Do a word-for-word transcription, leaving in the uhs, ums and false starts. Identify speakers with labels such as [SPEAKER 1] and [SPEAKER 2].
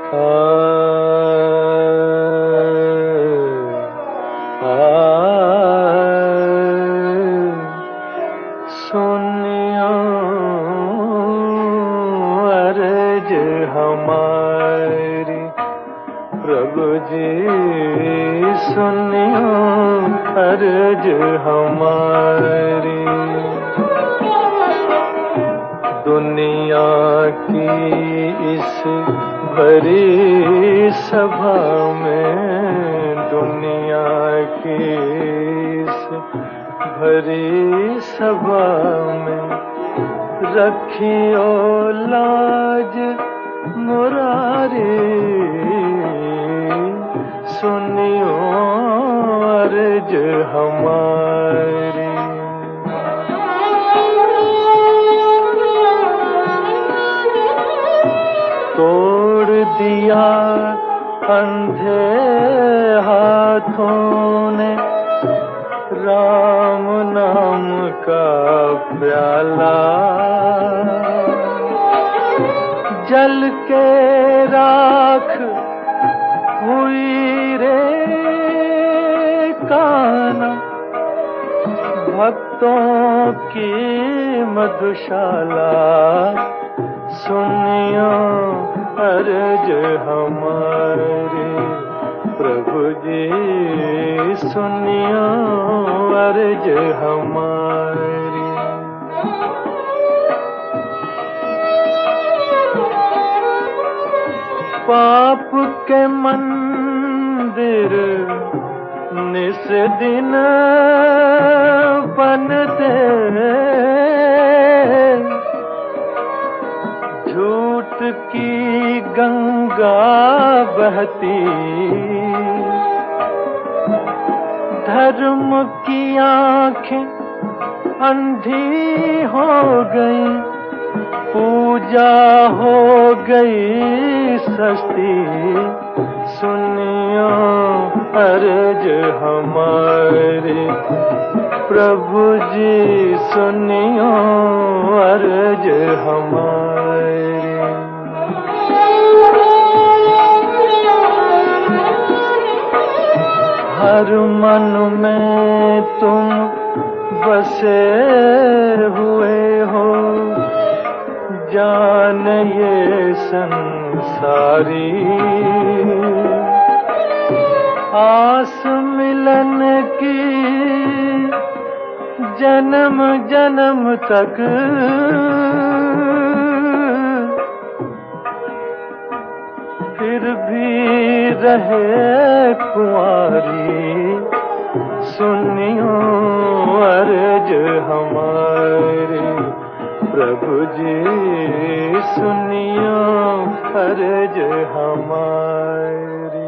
[SPEAKER 1] आ, आ, सुनियो अर्ज हमारी, प्रभु जी सुनियो अर्ज हमारी। दुनिया की इस भरी सभा में, दुनिया की इस भरी सभा में रखियो लाज मुरारी, सुनियो अर्ज हमारी। तोड़ दिया अंधे हाथों ने राम नाम का प्याला, जल के राख हुई रे कान्हा, भक्तों की मधुशाला, सुनियो अर्ज हमारी, प्रभु जी सुनियो अर्ज हमारी। पाप के मंदिर निस दिन बनते, झूठ की गंगा बहती, धर्म की आंखें अंधी हो गई, पूजा हो गई सस्ती, सुनियो अर्ज हमारी, प्रभु जी सुनियो अर्ज हमारी। हर मन में तुम बसे हुए हो, जान ये संसारी, आस मिलन की जन्म जन्म तक, फिर भी रहे कुंवारी, सुनियो अर्ज हमारी, प्रभु जी सुनियो अर्ज हमारी।